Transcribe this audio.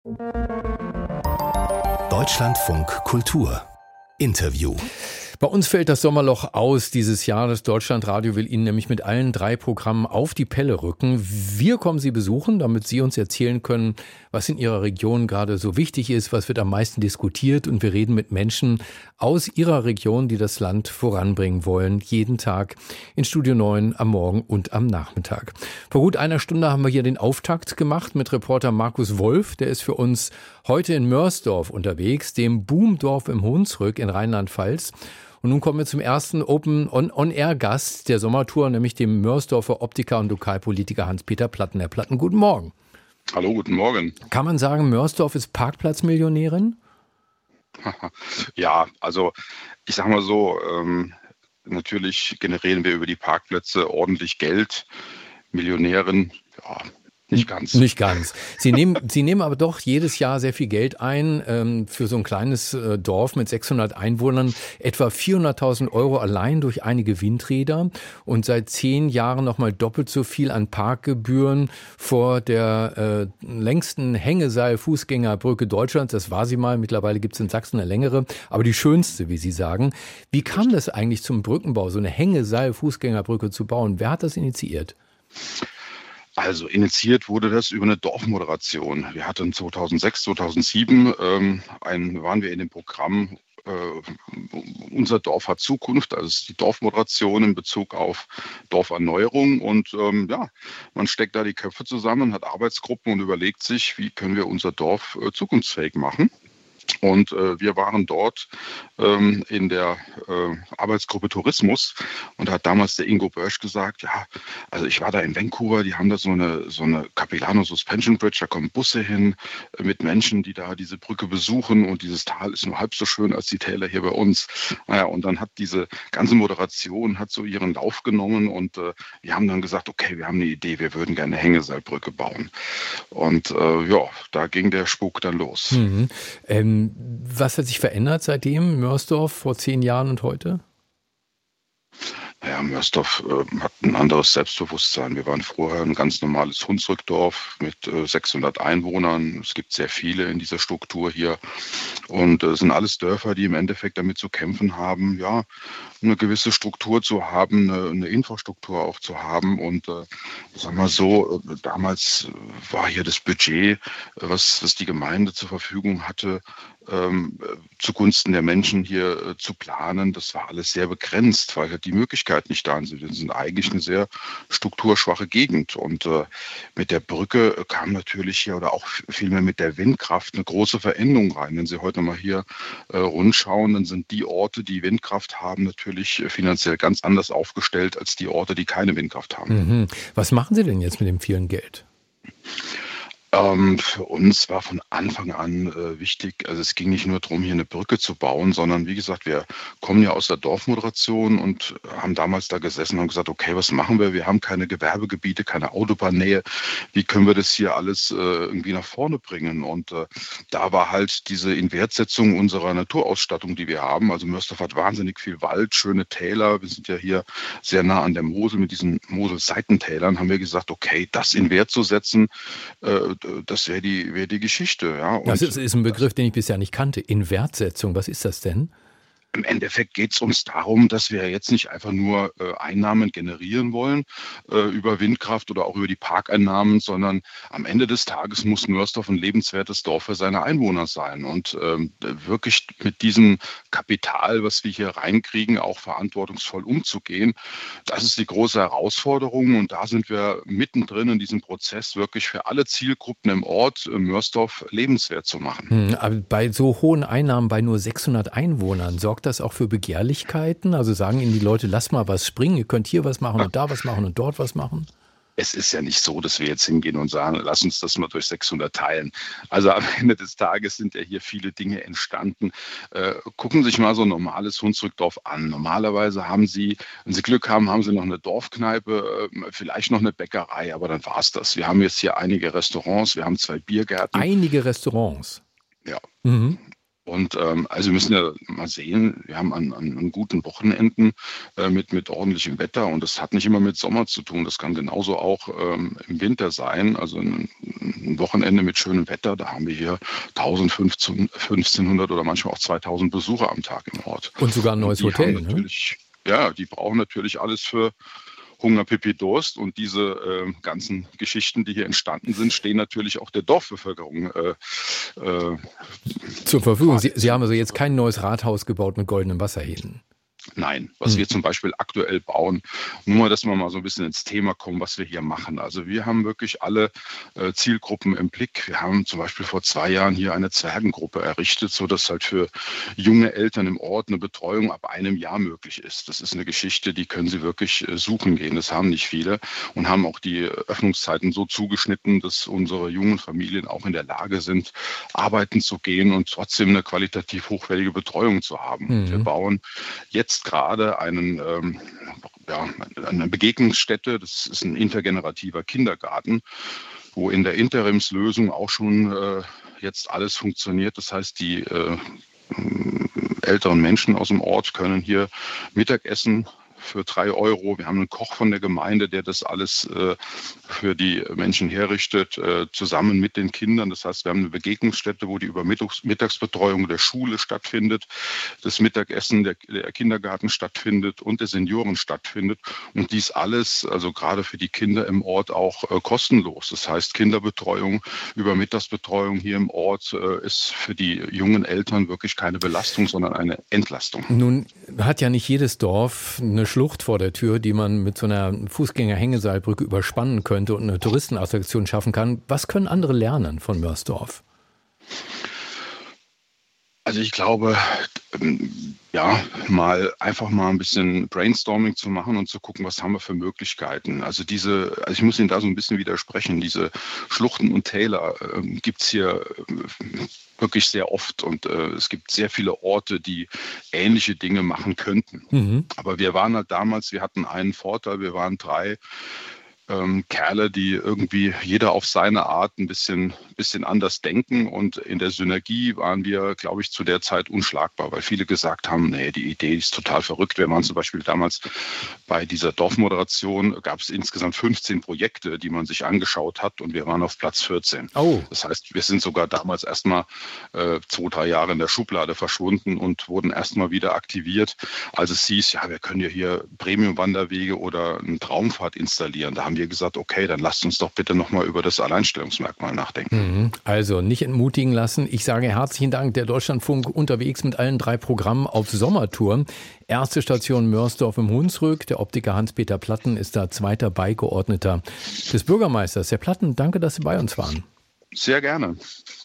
Deutschlandfunk Kultur Interview. Bei uns fällt das Sommerloch aus dieses Jahr. Das Deutschlandradio will Ihnen nämlich mit allen 3 Programmen auf die Pelle rücken. Wir kommen Sie besuchen, damit Sie uns erzählen können, was in Ihrer Region gerade so wichtig ist, was wird am meisten diskutiert. Und wir reden mit Menschen aus Ihrer Region, die das Land voranbringen wollen. Jeden Tag in Studio 9 am Morgen und am Nachmittag. Vor gut einer Stunde haben wir hier den Auftakt gemacht mit Reporter Markus Wolf. Der ist für uns heute in Mörsdorf unterwegs, dem Boomdorf im Hunsrück in Rheinland-Pfalz. Und nun kommen wir zum ersten Open-On-Air-Gast der Sommertour, nämlich dem Mörsdorfer Optiker und Lokalpolitiker Hans-Peter Platten. Herr Platten, guten Morgen. Hallo, guten Morgen. Kann man sagen, Mörsdorf ist Parkplatzmillionärin? Ja, also ich sag mal so, natürlich generieren wir über die Parkplätze ordentlich Geld. Millionärin, ja, nicht ganz. Nicht ganz. Sie nehmen aber doch jedes Jahr sehr viel Geld ein, für so ein kleines Dorf mit 600 Einwohnern, etwa 400.000 € allein durch einige Windräder und seit 10 Jahren nochmal doppelt so viel an Parkgebühren vor der längsten Hängeseil-Fußgängerbrücke Deutschlands. Das war sie mal, mittlerweile gibt es in Sachsen eine längere, aber die schönste, wie Sie sagen. Wie kam das eigentlich zum Brückenbau, so eine Hängeseil-Fußgängerbrücke zu bauen? Wer hat das initiiert? Also initiiert wurde das über eine Dorfmoderation. Wir hatten 2006, 2007 waren wir in dem Programm Unser Dorf hat Zukunft, also die Dorfmoderation in Bezug auf Dorferneuerung. Und man steckt da die Köpfe zusammen, hat Arbeitsgruppen und überlegt sich, wie können wir unser Dorf zukunftsfähig machen. Und wir waren dort in der Arbeitsgruppe Tourismus und da hat damals der Ingo Börsch gesagt, ja, also ich war da in Vancouver, die haben da so eine Capilano Suspension Bridge, da kommen Busse hin mit Menschen, die da diese Brücke besuchen und dieses Tal ist nur halb so schön als die Täler hier bei uns. Naja, und dann hat diese ganze Moderation hat so ihren Lauf genommen und wir haben dann gesagt, okay, wir haben eine Idee, wir würden gerne eine Hängeseilbrücke bauen. Und da ging der Spuk dann los. Mhm. Was hat sich verändert seitdem, Mörsdorf vor 10 Jahren und heute? Naja, Mörsdorf hat ein anderes Selbstbewusstsein. Wir waren vorher ein ganz normales Hunsrückdorf mit 600 Einwohnern. Es gibt sehr viele in dieser Struktur hier. Und es sind alles Dörfer, die im Endeffekt damit zu kämpfen haben, ja, eine gewisse Struktur zu haben, eine Infrastruktur auch zu haben. Und sagen wir so, damals war hier das Budget, was die Gemeinde zur Verfügung hatte, zugunsten der Menschen hier zu planen, das war alles sehr begrenzt, weil halt die Möglichkeiten nicht da sind. Wir sind eigentlich eine sehr strukturschwache Gegend. Und mit der Brücke kam natürlich hier oder auch vielmehr mit der Windkraft eine große Veränderung rein. Wenn Sie heute mal hier rundschauen, dann sind die Orte, die Windkraft haben, natürlich finanziell ganz anders aufgestellt als die Orte, die keine Windkraft haben. Mhm. Was machen Sie denn jetzt mit dem vielen Geld? Für uns war von Anfang an wichtig, also es ging nicht nur darum, hier eine Brücke zu bauen, sondern wie gesagt, wir kommen ja aus der Dorfmoderation und haben damals da gesessen und haben gesagt, okay, was machen wir? Wir haben keine Gewerbegebiete, keine Autobahnnähe. Wie können wir das hier alles irgendwie nach vorne bringen? Und da war halt diese Inwertsetzung unserer Naturausstattung, die wir haben. Also Mörsdorf hat wahnsinnig viel Wald, schöne Täler. Wir sind ja hier sehr nah an der Mosel mit diesen Mosel-Seitentälern. Haben wir gesagt, okay, das in Wert zu setzen, das wäre die Geschichte. Ja. Und das ist ein Begriff, den ich bisher nicht kannte. Inwertsetzung, was ist das denn? Im Endeffekt geht es uns darum, dass wir jetzt nicht einfach nur Einnahmen generieren wollen über Windkraft oder auch über die Parkeinnahmen, sondern am Ende des Tages muss Mörsdorf ein lebenswertes Dorf für seine Einwohner sein. Und wirklich mit diesem Kapital, was wir hier reinkriegen, auch verantwortungsvoll umzugehen, das ist die große Herausforderung. Und da sind wir mittendrin in diesem Prozess, wirklich für alle Zielgruppen im Ort Mörsdorf lebenswert zu machen. Aber bei so hohen Einnahmen, bei nur 600 Einwohnern, sorgt das auch für Begehrlichkeiten? Also sagen Ihnen die Leute, lass mal was springen, ihr könnt hier was machen und da was machen und dort was machen? Es ist ja nicht so, dass wir jetzt hingehen und sagen, lass uns das mal durch 600 teilen. Also am Ende des Tages sind ja hier viele Dinge entstanden. Gucken Sie sich mal so ein normales Hunsrückdorf an. Normalerweise haben Sie, wenn Sie Glück haben, haben Sie noch eine Dorfkneipe, vielleicht noch eine Bäckerei, aber dann war es das. Wir haben jetzt hier einige Restaurants, wir haben 2 Biergärten. Einige Restaurants? Ja. Mhm. Und also wir müssen ja mal sehen, wir haben an guten Wochenenden mit ordentlichem Wetter, und das hat nicht immer mit Sommer zu tun. Das kann genauso auch im Winter sein. Also ein Wochenende mit schönem Wetter, da haben wir hier 1500 oder manchmal auch 2000 Besucher am Tag im Ort. Und sogar ein neues Hotel, ne? Ja, die brauchen natürlich alles für Hunger, Pipi, Durst, und diese ganzen Geschichten, die hier entstanden sind, stehen natürlich auch der Dorfbevölkerung zur Verfügung. Sie haben also jetzt kein neues Rathaus gebaut mit goldenen Wasserhähnen. Nein, was wir zum Beispiel aktuell bauen, nur mal, dass wir mal so ein bisschen ins Thema kommen, was wir hier machen. Also wir haben wirklich alle Zielgruppen im Blick. Wir haben zum Beispiel vor 2 Jahren hier eine Zwergengruppe errichtet, sodass halt für junge Eltern im Ort eine Betreuung ab 1 Jahr möglich ist. Das ist eine Geschichte, die können sie wirklich suchen gehen. Das haben nicht viele, und haben auch die Öffnungszeiten so zugeschnitten, dass unsere jungen Familien auch in der Lage sind, arbeiten zu gehen und trotzdem eine qualitativ hochwertige Betreuung zu haben. Wir bauen jetzt gerade eine Begegnungsstätte. Das ist ein intergenerativer Kindergarten, wo in der Interimslösung auch schon jetzt alles funktioniert. Das heißt, die älteren Menschen aus dem Ort können hier Mittagessen für 3 €. Wir haben einen Koch von der Gemeinde, der das alles für die Menschen herrichtet, zusammen mit den Kindern. Das heißt, wir haben eine Begegnungsstätte, wo die Mittagsbetreuung der Schule stattfindet, das Mittagessen der Kindergarten stattfindet und der Senioren stattfindet. Und dies alles, also gerade für die Kinder im Ort, auch kostenlos. Das heißt, Kinderbetreuung über Mittagsbetreuung hier im Ort ist für die jungen Eltern wirklich keine Belastung, sondern eine Entlastung. Nun hat ja nicht jedes Dorf eine Schlucht vor der Tür, die man mit so einer Fußgänger-Hängeseilbrücke überspannen könnte und eine Touristenattraktion schaffen kann. Was können andere lernen von Mörsdorf? Also ich glaube, einfach mal ein bisschen Brainstorming zu machen und zu gucken, was haben wir für Möglichkeiten. Also ich muss Ihnen da so ein bisschen widersprechen. Diese Schluchten und Täler gibt es hier wirklich sehr oft, und es gibt sehr viele Orte, die ähnliche Dinge machen könnten. Aber wir waren halt damals, wir hatten einen Vorteil, wir waren 3 Kerle, die irgendwie jeder auf seine Art ein bisschen anders denken, und in der Synergie waren wir, glaube ich, zu der Zeit unschlagbar, weil viele gesagt haben, nee, die Idee ist total verrückt. Wir waren zum Beispiel damals bei dieser Dorfmoderation, gab es insgesamt 15 Projekte, die man sich angeschaut hat, und wir waren auf Platz 14. Oh. Das heißt, wir sind sogar damals erstmal 2-3 Jahre in der Schublade verschwunden und wurden erstmal wieder aktiviert, als es hieß, ja, wir können ja hier Premium-Wanderwege oder eine Traumfahrt installieren. Da haben wir gesagt, okay, dann lasst uns doch bitte nochmal über das Alleinstellungsmerkmal nachdenken. Also nicht entmutigen lassen. Ich sage herzlichen Dank. Der Deutschlandfunk unterwegs mit allen 3 Programmen auf Sommertour. Erste Station Mörsdorf im Hunsrück. Der Optiker Hans-Peter Platten ist da 2. Beigeordneter des Bürgermeisters. Herr Platten, danke, dass Sie bei uns waren. Sehr gerne.